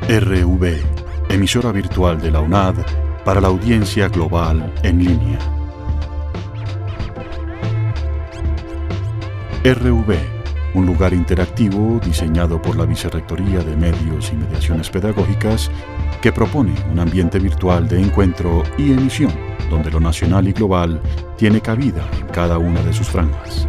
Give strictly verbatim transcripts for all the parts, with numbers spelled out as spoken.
R V, emisora virtual de la U N A D para la audiencia global en línea. R V, un lugar interactivo diseñado por la Vicerrectoría de Medios y Mediaciones Pedagógicas que propone un ambiente virtual de encuentro y emisión donde lo nacional y global tiene cabida en cada una de sus franjas.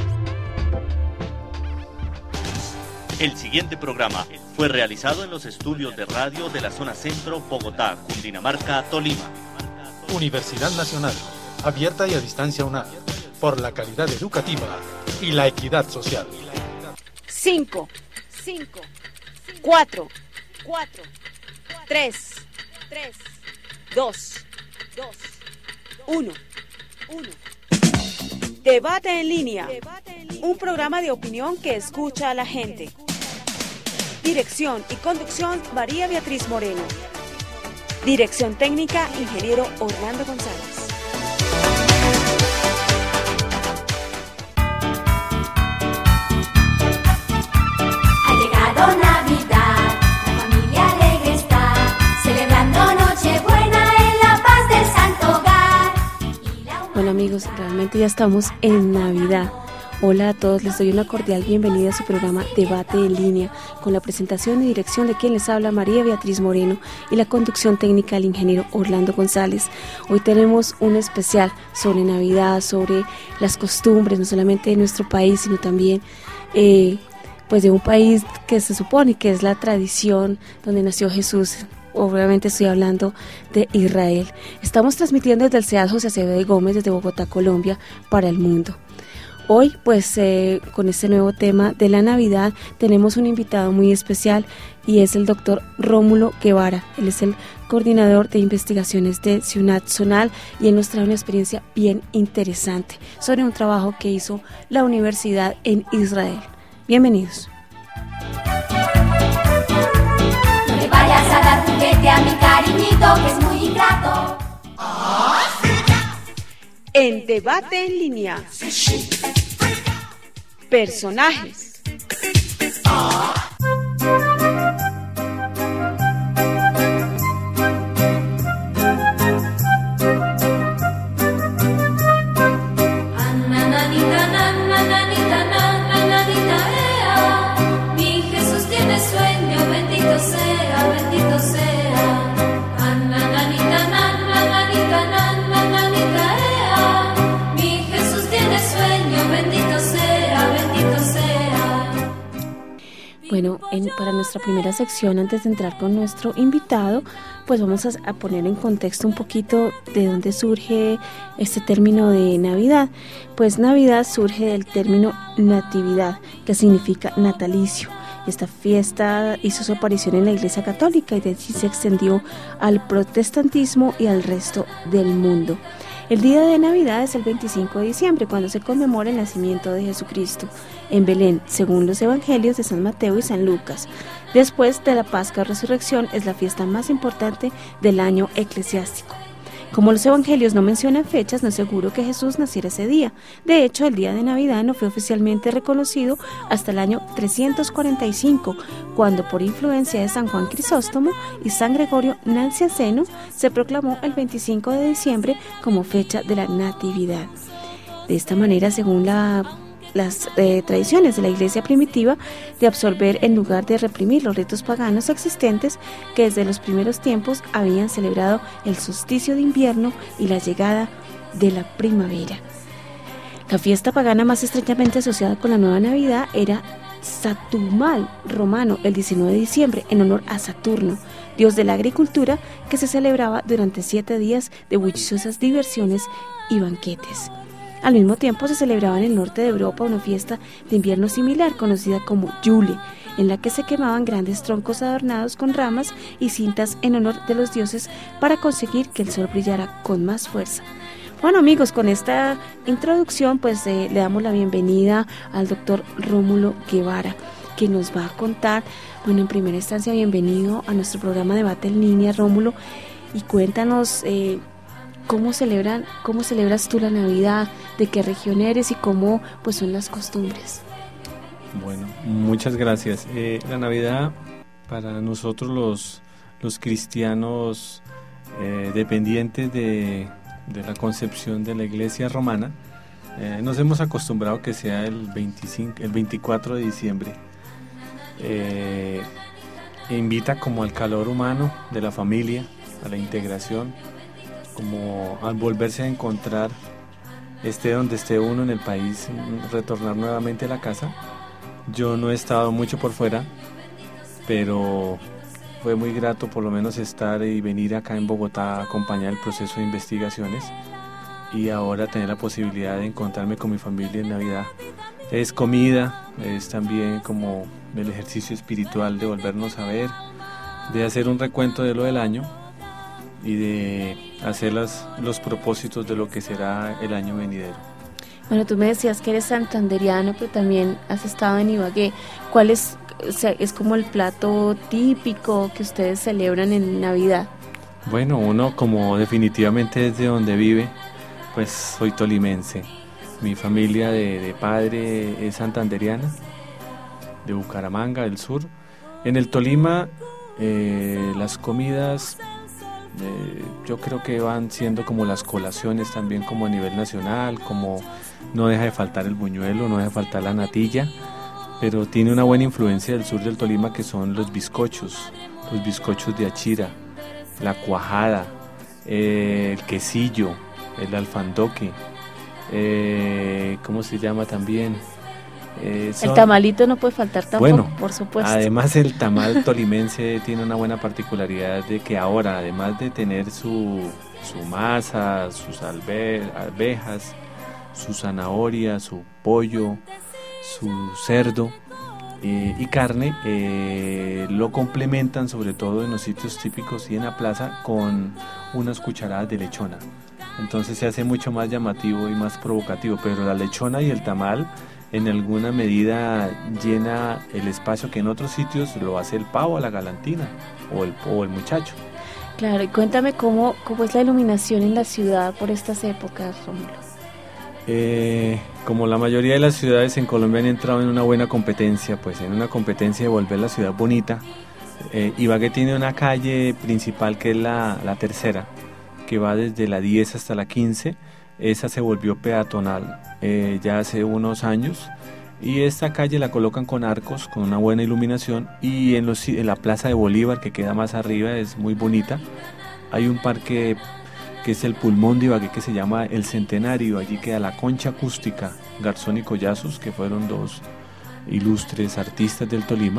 El siguiente programa fue realizado en los estudios de radio de la zona centro, Bogotá, Cundinamarca, Tolima. Universidad Nacional, abierta y a distancia U N A D, por la calidad educativa y la equidad social. Cinco, cinco, cuatro, cuatro, tres, tres, dos, dos, uno, uno. Debate en línea, un programa de opinión que escucha a la gente. Dirección y conducción, María Beatriz Moreno. Dirección técnica, ingeniero Orlando González. Ha llegado Navidad, la familia alegre está, celebrando Nochebuena en la paz del santo hogar. Bueno amigos, realmente ya estamos en Navidad. Hola a todos, les doy una cordial bienvenida a su programa Debate en Línea, con la presentación y dirección de quien les habla, María Beatriz Moreno, y la conducción técnica del ingeniero Orlando González. Hoy tenemos un especial sobre Navidad, sobre las costumbres, no solamente de nuestro país, sino también eh, pues de un país que se supone que es la tradición donde nació Jesús. Obviamente estoy hablando de Israel. Estamos transmitiendo desde el C E A D José Acevedo y Gómez, desde Bogotá, Colombia, para el mundo. Hoy, pues, eh, con este nuevo tema de la Navidad, tenemos un invitado muy especial y es el doctor Rómulo Guevara. Él es el coordinador de investigaciones de Ciudad Zonal y él nos trae una experiencia bien interesante sobre un trabajo que hizo la universidad en Israel. Bienvenidos. No le vayas a dar juguete a mi cariñito, que es muy ingrato. En Debate en Línea. Personajes. Nananita, nananita, nananita, ea. Mi Jesús tiene sueño, bendito sea, bendito sea. Nananita, nananita, nananita, ea. Mi Jesús tiene sueño, bendito sea, bendito sea. Bueno, en, para nuestra primera sección, antes de entrar con nuestro invitado, pues vamos a, a poner en contexto un poquito de dónde surge este término de Navidad. Pues Navidad surge del término natividad, que significa natalicio. Esta fiesta hizo su aparición en la Iglesia Católica y de allí se extendió al protestantismo y al resto del mundo. El día de Navidad es el veinticinco de diciembre, cuando se conmemora el nacimiento de Jesucristo en Belén, según los evangelios de San Mateo y San Lucas. Después de la Pascua Resurrección, es la fiesta más importante del año eclesiástico. Como los evangelios no mencionan fechas, no es seguro que Jesús naciera ese día. De hecho, el día de Navidad no fue oficialmente reconocido hasta el año trescientos cuarenta y cinco, cuando por influencia de San Juan Crisóstomo y San Gregorio Nacianceno se proclamó el veinticinco de diciembre como fecha de la Natividad. De esta manera, según la las eh, tradiciones de la iglesia primitiva, de absorber en lugar de reprimir los ritos paganos existentes que desde los primeros tiempos habían celebrado el solsticio de invierno y la llegada de la primavera. La fiesta pagana más estrechamente asociada con la nueva Navidad era Saturmal romano, el diecinueve de diciembre, en honor a Saturno, dios de la agricultura, que se celebraba durante siete días de bulliciosas diversiones y banquetes. Al mismo tiempo se celebraba en el norte de Europa una fiesta de invierno similar, conocida como Yule, en la que se quemaban grandes troncos adornados con ramas y cintas en honor de los dioses para conseguir que el sol brillara con más fuerza. Bueno amigos, con esta introducción pues eh, le damos la bienvenida al doctor Rómulo Guevara, que nos va a contar, bueno, en primera instancia, bienvenido a nuestro programa Debate en Línea, Rómulo, y cuéntanos eh, ¿Cómo celebran, cómo celebras tú la Navidad? ¿De qué región eres y cómo pues son las costumbres? Bueno, muchas gracias. Eh, la Navidad para nosotros los, los cristianos eh, dependientes de, de la concepción de la Iglesia romana, eh, nos hemos acostumbrado que sea el, veinticinco, el veinticuatro de diciembre. Eh, invita como al calor humano de la familia, a la integración, como al volverse a encontrar, esté donde esté uno en el país, retornar nuevamente a la casa. Yo no he estado mucho por fuera, pero fue muy grato por lo menos estar y venir acá en Bogotá a acompañar el proceso de investigaciones y ahora tener la posibilidad de encontrarme con mi familia en Navidad. Es comida, es también como el ejercicio espiritual de volvernos a ver, de hacer un recuento de lo del año y de hacer las, los propósitos de lo que será el año venidero. Bueno, tú me decías que eres santanderiano, pero también has estado en Ibagué. ¿Cuál es, o sea, es como el plato típico que ustedes celebran en Navidad? Bueno, uno como definitivamente es de donde vive, pues soy tolimense. Mi familia de, de padre es santanderiana, de Bucaramanga, del sur. En el Tolima, eh, las comidas, eh, yo creo que van siendo como las colaciones también como a nivel nacional, como no deja de faltar el buñuelo, no deja de faltar la natilla, pero tiene una buena influencia del sur del Tolima que son los bizcochos, los bizcochos de achira, la cuajada, eh, el quesillo, el alfandoque, eh, ¿cómo se llama también? Eh, son... El tamalito no puede faltar tampoco, bueno, por supuesto. Además el tamal tolimense tiene una buena particularidad de que ahora, además de tener su, su masa, sus albe- alvejas, su zanahoria, su pollo, su cerdo eh, y carne, eh, lo complementan sobre todo en los sitios típicos y en la plaza con unas cucharadas de lechona. Entonces se hace mucho más llamativo y más provocativo, pero la lechona y el tamal en alguna medida llena el espacio que en otros sitios lo hace el pavo a la galantina o el, o el muchacho. Claro, y cuéntame cómo, cómo es la iluminación en la ciudad por estas épocas, Rómulo. Eh, como la mayoría de las ciudades en Colombia han entrado en una buena competencia, pues en una competencia de volver la ciudad bonita. Eh, Ibagué tiene una calle principal que es la, la tercera, que va desde la diez hasta la quince. Esa se volvió peatonal eh, ya hace unos años y esta calle la colocan con arcos, con una buena iluminación, y en, los, en la Plaza de Bolívar, que queda más arriba, es muy bonita. Hay un parque que es el pulmón de Ibagué que se llama El Centenario. Allí queda la concha acústica Garzón y Collazos, que fueron dos ilustres artistas del Tolima,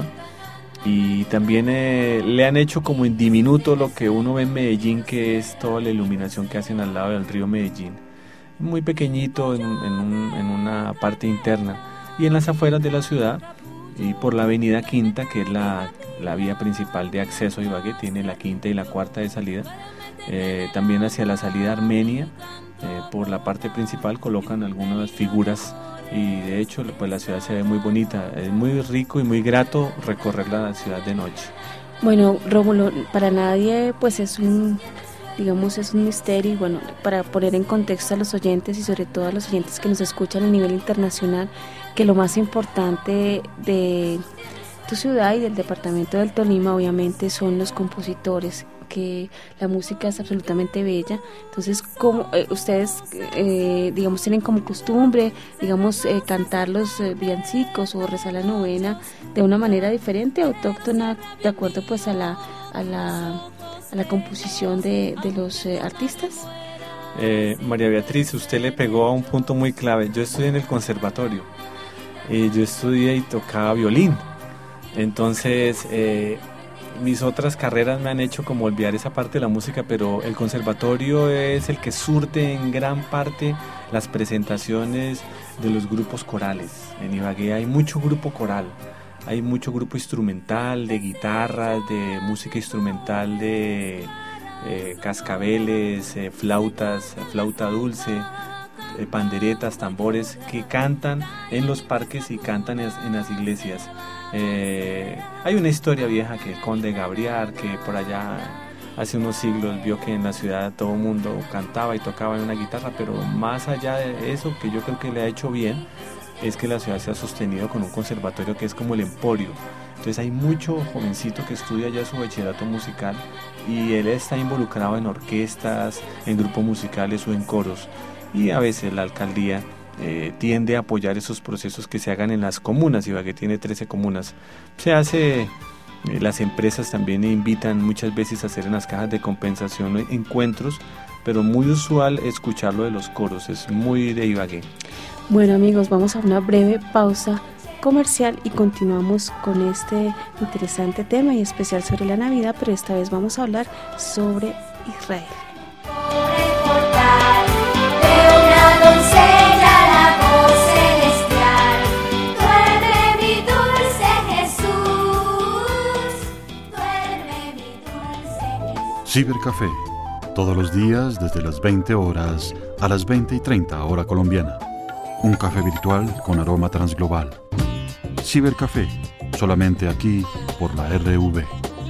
y también eh, le han hecho como en diminuto lo que uno ve en Medellín, que es toda la iluminación que hacen al lado del río Medellín, muy pequeñito en, en, un, en una parte interna, y en las afueras de la ciudad y por la avenida Quinta, que es la, la vía principal de acceso a Ibagué, tiene la quinta y la cuarta de salida. Eh, también hacia la salida Armenia, eh, por la parte principal colocan algunas figuras y de hecho pues la ciudad se ve muy bonita. Es muy rico y muy grato recorrer la ciudad de noche. Bueno, Rómulo, para nadie pues es un, digamos, es un misterio, y bueno, para poner en contexto a los oyentes y sobre todo a los oyentes que nos escuchan a nivel internacional, que lo más importante de tu ciudad y del departamento del Tolima obviamente son los compositores, que la música es absolutamente bella. Entonces, ¿cómo eh, ustedes, eh, digamos, tienen como costumbre, digamos, eh, cantar los eh, villancicos o rezar la novena de una manera diferente, autóctona, de acuerdo pues a la a la, a la composición de, de los eh, artistas? Eh, María Beatriz, usted le pegó a un punto muy clave. Yo estudié en el conservatorio, eh, yo estudié y tocaba violín. Entonces, eh, mis otras carreras me han hecho como olvidar esa parte de la música, pero el conservatorio es el que surte en gran parte las presentaciones de los grupos corales. En Ibagué hay mucho grupo coral, hay mucho grupo instrumental, de guitarras, de música instrumental, de eh, cascabeles, eh, flautas, flauta dulce, eh, panderetas, tambores, que cantan en los parques y cantan en las iglesias. Eh, hay una historia vieja que el conde Gabriel, que por allá hace unos siglos vio que en la ciudad todo el mundo cantaba y tocaba en una guitarra, pero más allá de eso, que yo creo que le ha hecho bien, es que la ciudad se ha sostenido con un conservatorio que es como el emporio. Entonces hay mucho jovencito que estudia ya su bachillerato musical y él está involucrado en orquestas, en grupos musicales o en coros. Y a veces la alcaldía eh, tiende a apoyar esos procesos que se hagan en las comunas. Ibagué tiene trece comunas. Se hace, eh, las empresas también invitan muchas veces a hacer en las cajas de compensación encuentros, pero muy usual escucharlo de los coros, es muy de Ibagué. Bueno amigos, vamos a una breve pausa comercial y continuamos con este interesante tema y especial sobre la Navidad, pero esta vez vamos a hablar sobre Israel. Por el portal de una doncella la voz celestial, duerme mi dulce Jesús, duerme mi dulce Jesús. Cibercafé, todos los días desde las veinte horas a las veinte y treinta hora colombiana. Un café virtual con aroma transglobal. Cibercafé, solamente aquí por la R V.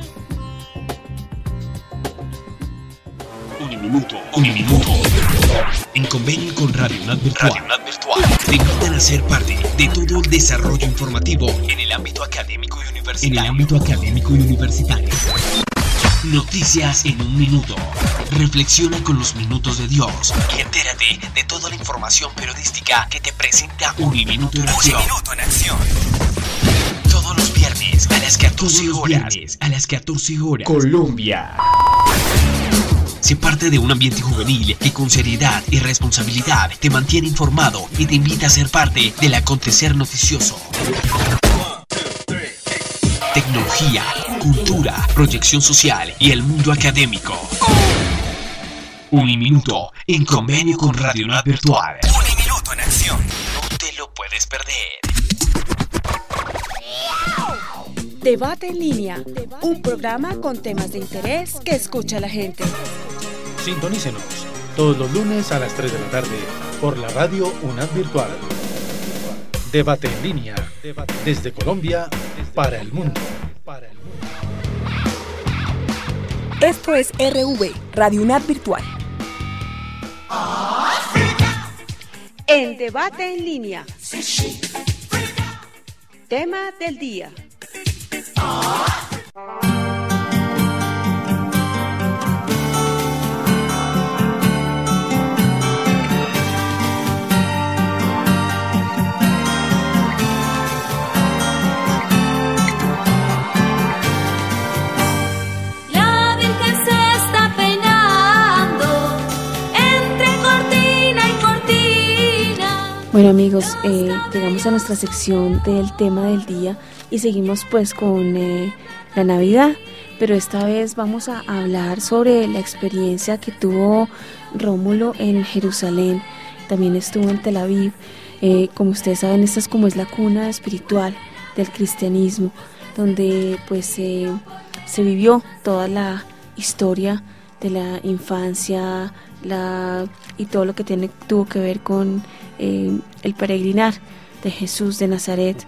Uniminuto, Uniminuto. En convenio con Radio UNAD Virtual, Radio UNAD Virtual, te invitan a ser parte de todo el desarrollo informativo en el ámbito académico y universitario. En el ámbito académico y universitario. Noticias en un minuto. Reflexiona con los minutos de Dios y entérate de toda la información periodística que te presenta Uniminuto en Acción. Uniminuto en Acción. Todos los viernes a las catorce horas. A las catorce horas. Colombia. Sé parte de un ambiente juvenil que con seriedad y responsabilidad te mantiene informado y te invita a ser parte del acontecer noticioso. Tecnología, cultura, proyección social y el mundo académico. Uniminuto en convenio con Radio UNAD Virtual. Uniminuto en Acción. No te lo puedes perder. Debate en línea, un programa con temas de interés que escucha la gente. Sintonícenos todos los lunes a las tres de la tarde por la radio UNAD Virtual. Debate en línea, desde Colombia para el mundo. Esto es R V, Radio UNAD Virtual. En Debate en línea. Tema del día. Bueno amigos, eh, llegamos a nuestra sección del tema del día y seguimos pues con eh, la Navidad, pero esta vez vamos a hablar sobre la experiencia que tuvo Rómulo en Jerusalén, también estuvo en Tel Aviv. Eh, como ustedes saben, esta es como es la cuna espiritual del cristianismo, donde pues eh, se vivió toda la historia de la infancia la, y todo lo que tiene, tuvo que ver con eh, el peregrinar de Jesús de Nazaret,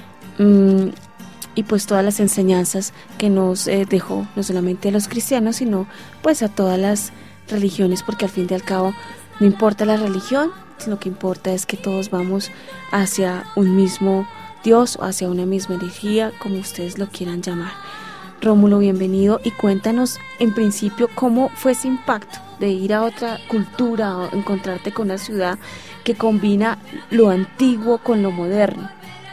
mm, y pues todas las enseñanzas que nos eh, dejó, no solamente a los cristianos, sino pues a todas las religiones, porque al fin y al cabo no importa la religión, sino que importa es que todos vamos hacia un mismo Dios o hacia una misma energía, como ustedes lo quieran llamar. Rómulo, bienvenido, y cuéntanos en principio cómo fue ese impacto de ir a otra cultura o encontrarte con una ciudad que combina lo antiguo con lo moderno.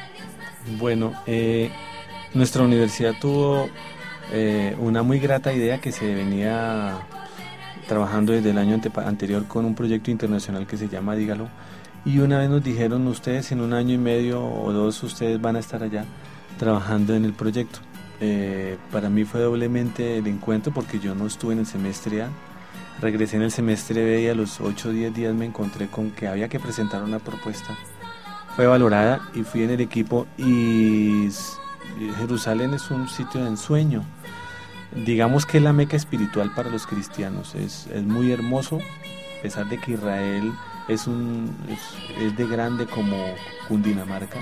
Bueno, eh, nuestra universidad tuvo eh, una muy grata idea que se venía trabajando desde el año ante- anterior con un proyecto internacional que se llama Dígalo, y una vez nos dijeron, ustedes en un año y medio o dos ustedes van a estar allá trabajando en el proyecto. Eh, para mí fue doblemente el encuentro porque yo no estuve en el semestre A, regresé en el semestre B y a los ocho o diez días me encontré con que había que presentar una propuesta. Fue valorada y fui en el equipo, y Jerusalén es un sitio de ensueño. Digamos que es la meca espiritual para los cristianos, es, es muy hermoso, a pesar de que Israel es, un, es, es de grande como Cundinamarca.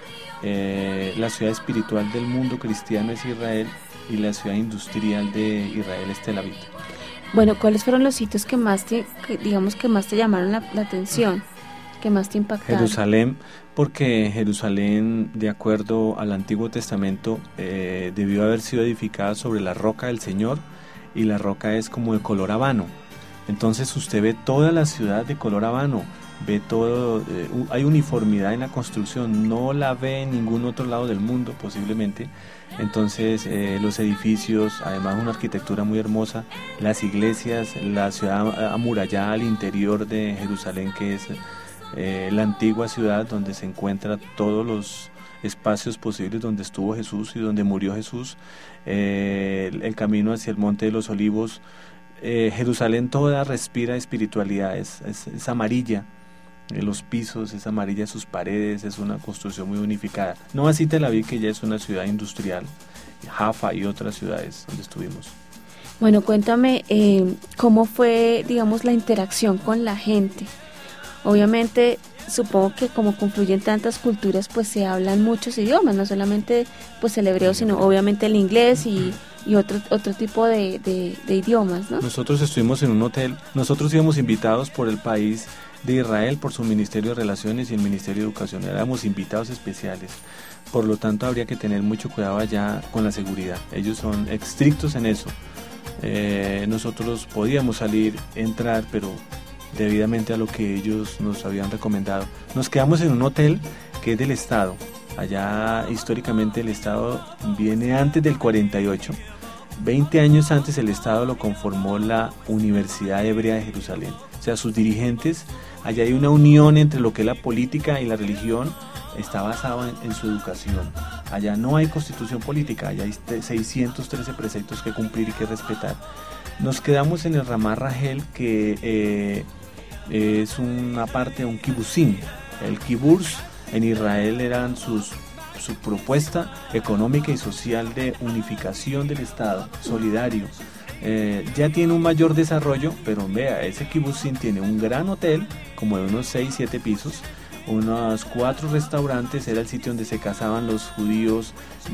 Eh, la ciudad espiritual del mundo cristiano es Israel y la ciudad industrial de Israel es Tel Aviv. Bueno, ¿cuáles fueron los sitios que más te, que, digamos que más te llamaron la, la atención? que más te impactaron? Jerusalén, porque Jerusalén, de acuerdo al Antiguo Testamento, eh, debió haber sido edificada sobre la roca del Señor, y la roca es como de color habano. Entonces usted ve toda la ciudad de color habano, ve todo, eh, hay uniformidad en la construcción, no la ve en ningún otro lado del mundo posiblemente. Entonces eh, los edificios, además una arquitectura muy hermosa, las iglesias, la ciudad amurallada al interior de Jerusalén, que es eh, la antigua ciudad donde se encuentran todos los espacios posibles donde estuvo Jesús y donde murió Jesús, eh, el, el camino hacia el Monte de los Olivos. eh, Jerusalén toda respira espiritualidad, es, es, es amarilla. Los pisos, es amarilla sus paredes, es una construcción muy unificada. No así Tel Aviv, que ya es una ciudad industrial, Jaffa y otras ciudades donde estuvimos. Bueno, cuéntame eh, cómo fue, digamos, la interacción con la gente. Obviamente, supongo que como confluyen tantas culturas, pues se hablan muchos idiomas, no solamente pues el hebreo, sino obviamente el inglés y, y otro otro tipo de, de, de idiomas, ¿no? Nosotros estuvimos en un hotel, nosotros íbamos invitados por el país de Israel, por su Ministerio de Relaciones y el Ministerio de Educación, éramos invitados especiales, por lo tanto habría que tener mucho cuidado allá con la seguridad, ellos son estrictos en eso. Eh, nosotros podíamos salir, entrar, pero debidamente a lo que ellos nos habían recomendado. Nos quedamos en un hotel que es del Estado, allá históricamente el Estado viene antes del cuarenta y ocho, veinte años antes el Estado lo conformó la Universidad Hebrea de Jerusalén, o sea, sus dirigentes, allá hay una unión entre lo que es la política y la religión, está basado en, en su educación. Allá no hay constitución política, allá hay seiscientos trece preceptos que cumplir y que respetar. Nos quedamos en el Ramat Rahel, que eh, es una parte de un kibutzim. El kibutz en Israel eran sus, su propuesta económica y social de unificación del Estado, solidario. Eh, ya tiene un mayor desarrollo, pero vea, ese kibutzim tiene un gran hotel, como de unos seis siete pisos, unos cuatro restaurantes, era el sitio donde se casaban los judíos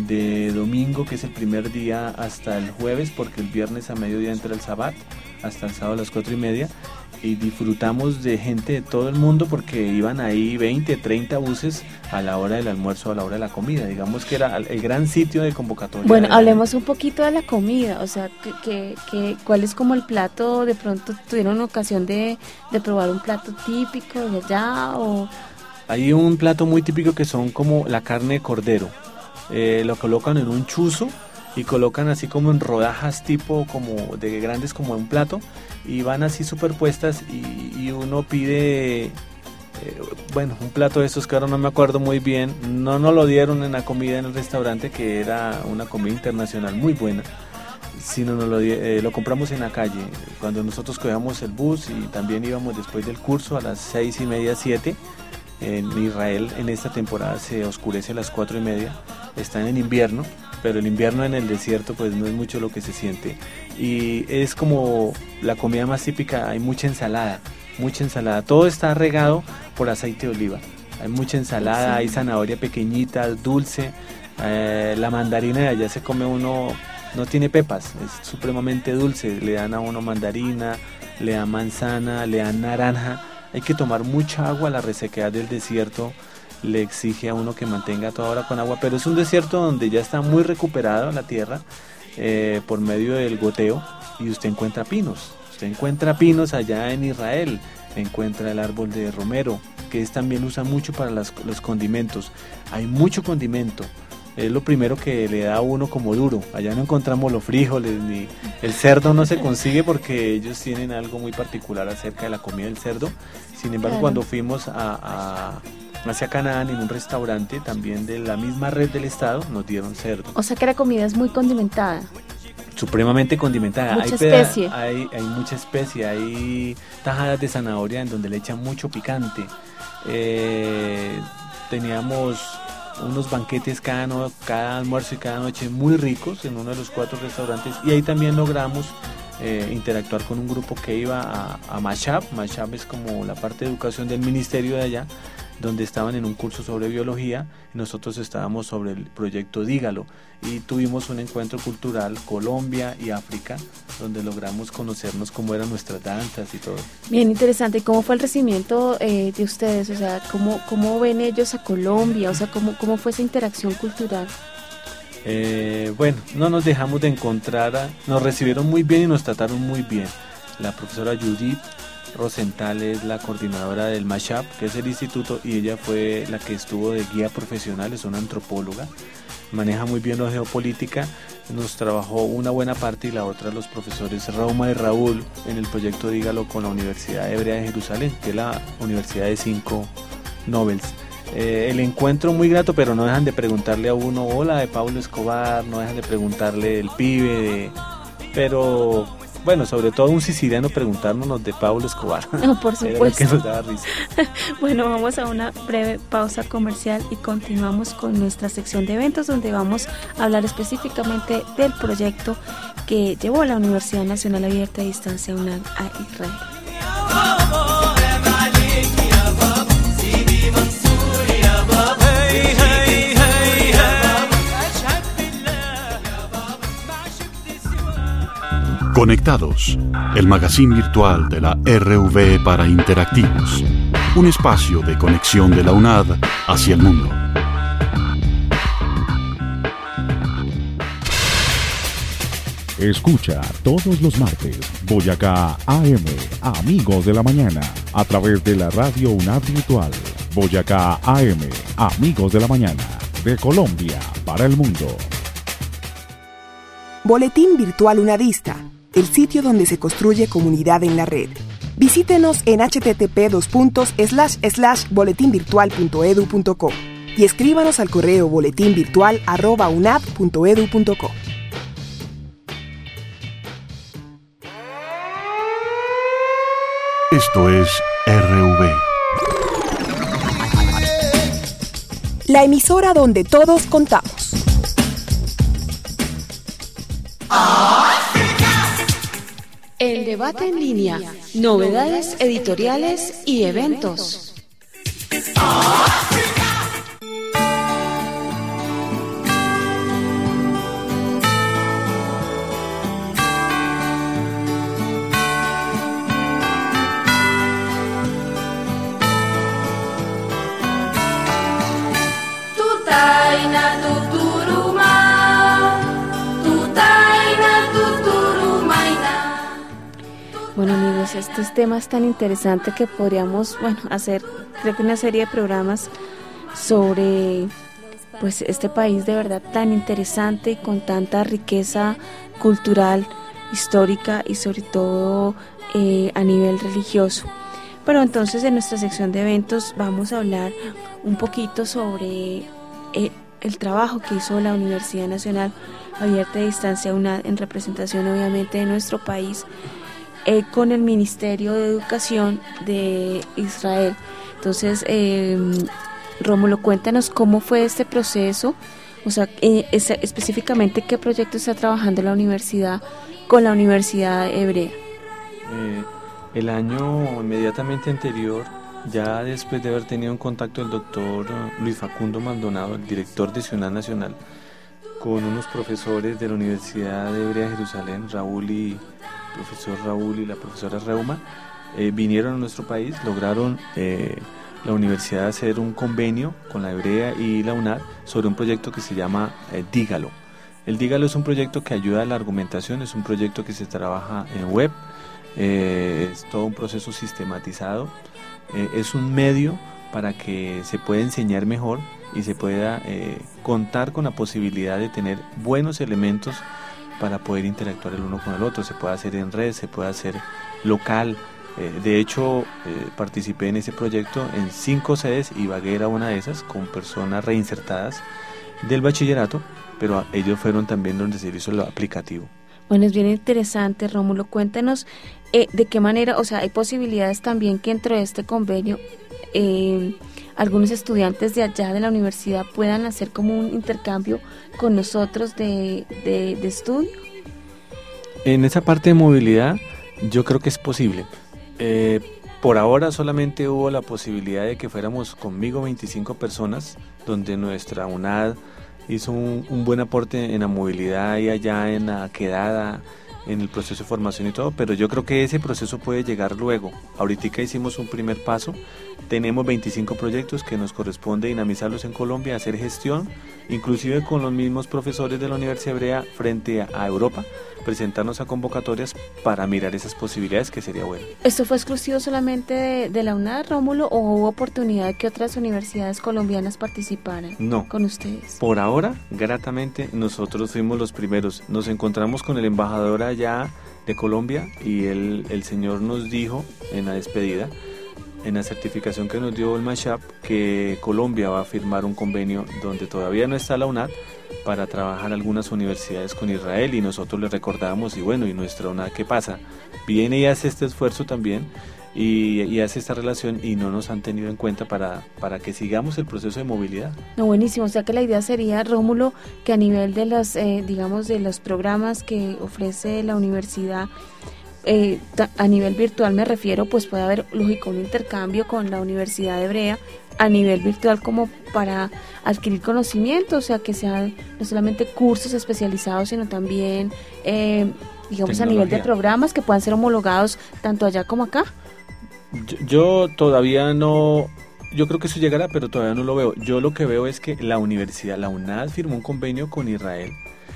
de domingo, que es el primer día, hasta el jueves, porque el viernes a mediodía entra el Sabbat, hasta el sábado a las cuatro y media, y disfrutamos de gente de todo el mundo porque iban ahí veinte, treinta buses a la hora del almuerzo, a la hora de la comida, digamos que era el gran sitio de convocatoria. Bueno, hablemos un poquito de la comida, o sea, que, que, que, ¿cuál es como el plato? De pronto tuvieron ocasión de, de probar un plato típico de allá, o... Hay un plato muy típico que son como la carne de cordero, eh, lo colocan en un chuzo y colocan así como en rodajas tipo como de grandes como en un plato y van así superpuestas y, y uno pide, eh, bueno, un plato de estos que ahora no me acuerdo muy bien, no nos lo dieron en la comida en el restaurante, que era una comida internacional muy buena, sino nos lo, eh, lo compramos en la calle, cuando nosotros cogíamos el bus y también íbamos después del curso a las seis y media, siete. En Israel en esta temporada se oscurece a las cuatro y media, están en invierno, pero el invierno en el desierto pues no es mucho lo que se siente y es como la comida más típica, hay mucha ensalada, mucha ensalada, todo está regado por aceite de oliva, hay mucha ensalada, sí. Hay zanahoria pequeñita, dulce, eh, la mandarina de allá se come uno, no tiene pepas, es supremamente dulce, le dan a uno mandarina, le dan manzana, le dan naranja. Hay que tomar mucha agua, la resequedad del desierto le exige a uno que mantenga toda hora con agua, pero es un desierto donde ya está muy recuperado la tierra eh, por medio del goteo y usted encuentra pinos, usted encuentra pinos allá en Israel, encuentra el árbol de romero, que es, también usa mucho para las, los condimentos, hay mucho condimento. Es lo primero que le da a uno como duro. Allá no encontramos los frijoles, ni el cerdo no se consigue porque ellos tienen algo muy particular acerca de la comida del cerdo. Sin embargo, claro, cuando fuimos a, a, hacia Canaán en un restaurante también de la misma red del Estado, nos dieron cerdo. O sea que la comida es muy condimentada. Supremamente condimentada. Mucha hay especie. Peda- hay, hay mucha especie, hay tajadas de zanahoria en donde le echan mucho picante. Eh, teníamos unos banquetes cada, no, cada almuerzo y cada noche muy ricos en uno de los cuatro restaurantes y ahí también logramos eh, interactuar con un grupo que iba a, a Mashab. Mashab es como la parte de educación del ministerio de allá donde estaban en un curso sobre biología y nosotros estábamos sobre el proyecto Dígalo, y tuvimos un encuentro cultural Colombia y África donde logramos conocernos cómo eran nuestras danzas y todo. Bien interesante. ¿Y cómo fue el recibimiento eh, de ustedes? O sea, ¿cómo, cómo ven ellos a Colombia? O sea, ¿cómo, cómo fue esa interacción cultural? Eh, bueno, no nos dejamos de encontrar, a, nos recibieron muy bien y nos trataron muy bien. La profesora Judith Rosenthal es la coordinadora del Mashup, que es el instituto, y ella fue la que estuvo de guía profesional, es una antropóloga, maneja muy bien la geopolítica, nos trabajó una buena parte y la otra los profesores Rauma y Raúl en el proyecto Dígalo con la Universidad Hebrea de Jerusalén, que es la universidad de cinco Nobels. Eh, el encuentro muy grato, pero no dejan de preguntarle a uno, hola, de Pablo Escobar, no dejan de preguntarle del pibe, de... pero bueno, sobre todo un siciliano preguntándonos de Pablo Escobar. No, por supuesto. Era lo que nos daba risa. Bueno, vamos a una breve pausa comercial y continuamos con nuestra sección de eventos, donde vamos a hablar específicamente del proyecto que llevó la Universidad Nacional Abierta de Distancia UNAD a Israel. Conectados, el magazine virtual de la R V para interactivos, un espacio de conexión de la UNAD hacia el mundo. Escucha todos los martes Boyacá A M, Amigos de la Mañana, a través de la radio UNAD virtual. Boyacá A M, Amigos de la Mañana, de Colombia para el mundo. Boletín Virtual UNADista, el sitio donde se construye comunidad en la red. Visítenos en hache te te pe dos puntos slash slash boletín virtual punto edu punto co y escríbanos al correo boletinvirtual arroba unad punto edu punto co. Esto es R V. La emisora donde todos contamos. El debate en línea, novedades editoriales y eventos. Bueno, amigos, este tema es tan interesante que podríamos, bueno, hacer, creo que una serie de programas sobre, pues, este país de verdad tan interesante y con tanta riqueza cultural, histórica y sobre todo eh, a nivel religioso. Pero entonces en nuestra sección de eventos vamos a hablar un poquito sobre eh, el trabajo que hizo la Universidad Nacional Abierta de Distancia UNAD en representación obviamente de nuestro país, Eh, con el Ministerio de Educación de Israel. Entonces, eh, Rómulo, cuéntanos cómo fue este proceso, o sea, eh, es, específicamente qué proyecto está trabajando la universidad con la Universidad Hebrea. Eh, el año inmediatamente anterior, ya después de haber tenido un contacto el doctor Luis Facundo Maldonado, el director de Ciudad Nacional, con unos profesores de la Universidad Hebrea de Jerusalén, Raúl y profesor Raúl y la profesora Reuma, eh, vinieron a nuestro país, lograron eh, la universidad hacer un convenio con la Hebrea y la UNAD sobre un proyecto que se llama eh, Dígalo. El Dígalo es un proyecto que ayuda a la argumentación, es un proyecto que se trabaja en web, eh, es todo un proceso sistematizado, eh, es un medio para que se pueda enseñar mejor y se pueda eh, contar con la posibilidad de tener buenos elementos para poder interactuar el uno con el otro. Se puede hacer en red, se puede hacer local. Eh, de hecho, eh, participé en ese proyecto en cinco sedes, Ibagué era una de esas, con personas reinsertadas del bachillerato, pero ellos fueron también donde se hizo lo aplicativo. Bueno, es bien interesante, Rómulo. Cuéntanos eh, de qué manera, o sea, hay posibilidades también que dentro de este convenio eh, algunos estudiantes de allá de la universidad puedan hacer como un intercambio con nosotros de, de, de estudio. En esa parte de movilidad yo creo que es posible. Eh, Por ahora solamente hubo la posibilidad de que fuéramos conmigo veinticinco personas, donde nuestra UNAD hizo un, un buen aporte en la movilidad y allá en la quedada, en el proceso de formación y todo, pero yo creo que ese proceso puede llegar luego. Ahorita hicimos un primer paso, tenemos veinticinco proyectos que nos corresponde dinamizarlos en Colombia, hacer gestión, inclusive con los mismos profesores de la Universidad Hebrea frente a, a Europa, presentarnos a convocatorias para mirar esas posibilidades, que sería bueno. ¿Esto fue exclusivo solamente de, de la UNAD, Rómulo, o hubo oportunidad de que otras universidades colombianas participaran no, con ustedes? Por ahora, gratamente, nosotros fuimos los primeros. Nos encontramos con el embajador allá de Colombia y él, el señor nos dijo en la despedida, en la certificación que nos dio el Mashab, que Colombia va a firmar un convenio donde todavía no está la UNAD, para trabajar algunas universidades con Israel, y nosotros le recordamos, y bueno, y nuestra UNAD, ¿qué pasa? Viene y hace este esfuerzo también, y, y hace esta relación, y no nos han tenido en cuenta para, para que sigamos el proceso de movilidad. No, buenísimo, o sea que la idea sería, Rómulo, que a nivel de los, eh, digamos, de los programas que ofrece la universidad, Eh, a nivel virtual me refiero, pues puede haber, lógico, un intercambio con la Universidad Hebrea a nivel virtual como para adquirir conocimiento, o sea, que sean no solamente cursos especializados, sino también, eh, digamos, a nivel de programas que puedan ser homologados tanto allá como acá. Yo, yo todavía no... Yo creo que eso llegará, pero todavía no lo veo. Yo lo que veo es que la universidad, la UNAD, firmó un convenio con Israel,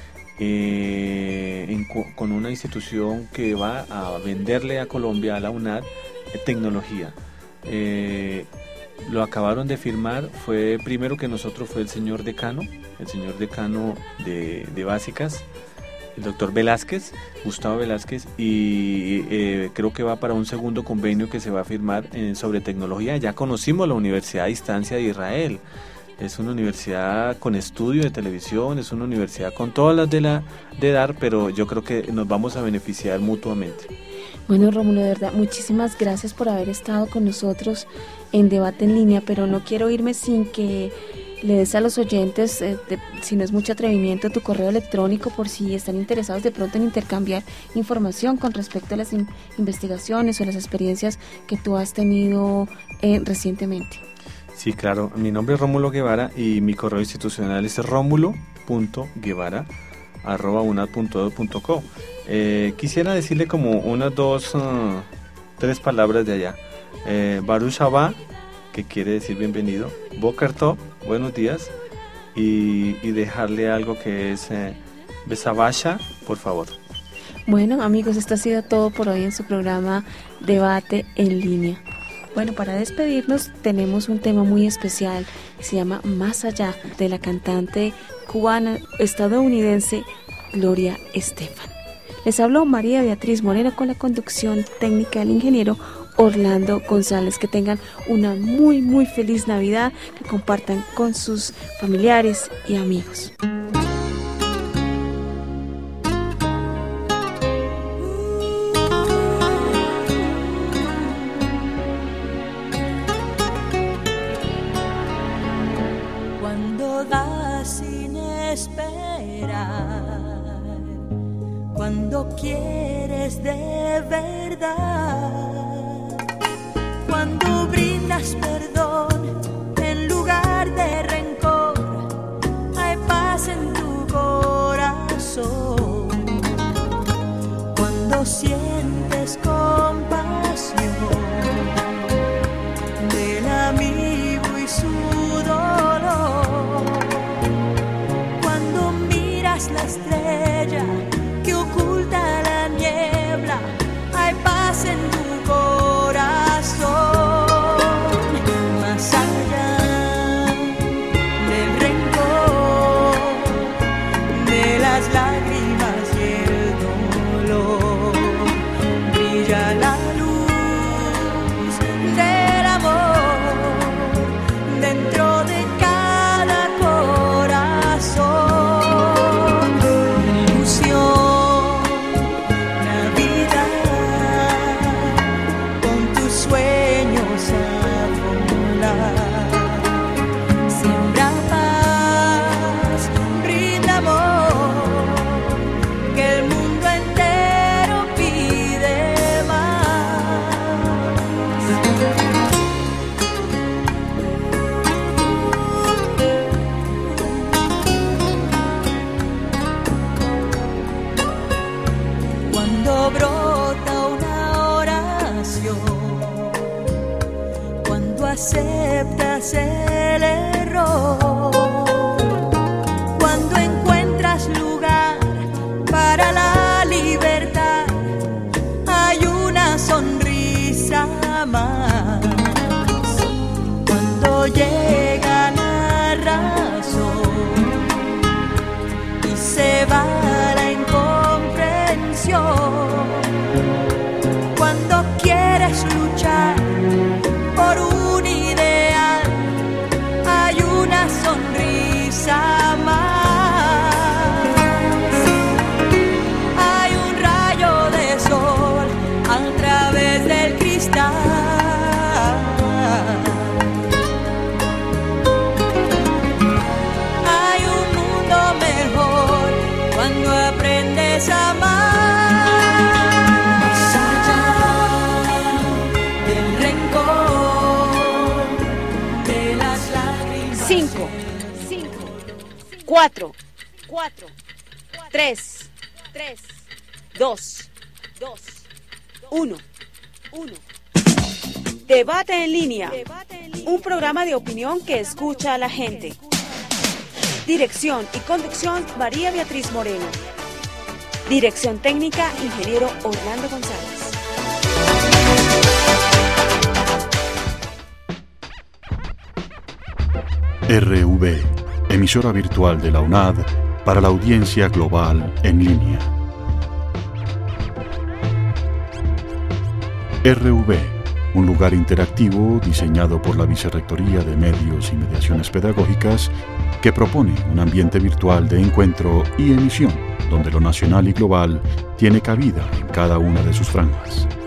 Eh, en, con una institución que va a venderle a Colombia, a la UNAD, eh, tecnología. Eh, lo acabaron de firmar, fue primero que nosotros fue el señor decano, el señor decano de, de básicas, el doctor Velázquez, Gustavo Velázquez, y eh, creo que va para un segundo convenio que se va a firmar eh, sobre tecnología. Ya conocimos la Universidad a Distancia de Israel. Es una universidad con estudio de televisión, es una universidad con todas las de la de dar, pero yo creo que nos vamos a beneficiar mutuamente. Bueno, Rómulo, de verdad, muchísimas gracias por haber estado con nosotros en Debate en Línea, pero no quiero irme sin que le des a los oyentes, eh, de, si no es mucho atrevimiento, tu correo electrónico por si están interesados de pronto en intercambiar información con respecto a las in- investigaciones o las experiencias que tú has tenido eh, recientemente. Sí, claro. Mi nombre es Rómulo Guevara y mi correo institucional es rómulo punto guevara arroba unad punto edu punto co. Eh, quisiera decirle como unas dos, uh, tres palabras de allá. Eh, Baruch Haba, que quiere decir bienvenido. Boker Tov, buenos días. Y, y dejarle algo que es eh, Besabasha, por favor. Bueno, amigos, esto ha sido todo por hoy en su programa Debate en Línea. Bueno, para despedirnos tenemos un tema muy especial que se llama Más Allá, de la cantante cubana estadounidense Gloria Estefan. Les habló María Beatriz Moreno con la conducción técnica del ingeniero Orlando González. Que tengan una muy muy feliz Navidad, que compartan con sus familiares y amigos. Cuando quieres de verdad, cuando brindas perdón en lugar de rencor, hay paz en tu corazón. Cuando sientes compasión del amigo y su dolor, cuando miras la estrella que oculta la niebla, hay paz en tu corazón. Más allá del rencor, de las lágrimas y el dolor, brilla la luz del amor dentro de cada corazón. Ilusión, sueños a volar, siembra paz, brinda amor se va la incomprensión. Cuando quieres luchar por un ideal, hay una sonrisa más. Hay un rayo de sol a través del cristal. Hay un mundo mejor cuando aprendes a amar. Más allá del rencor, de las lágrimas. Cinco, cinco, cuatro, cuatro, tres, tres, dos, dos, uno, uno. Debate en línea, un programa de opinión que escucha a la gente. Dirección y conducción, María Beatriz Moreno. Dirección técnica, ingeniero Orlando González. R V, emisora virtual de la UNAD para la audiencia global en línea. R V, un lugar interactivo diseñado por la Vicerrectoría de Medios y Mediaciones Pedagógicas que propone un ambiente virtual de encuentro y emisión donde lo nacional y global tiene cabida en cada una de sus franjas.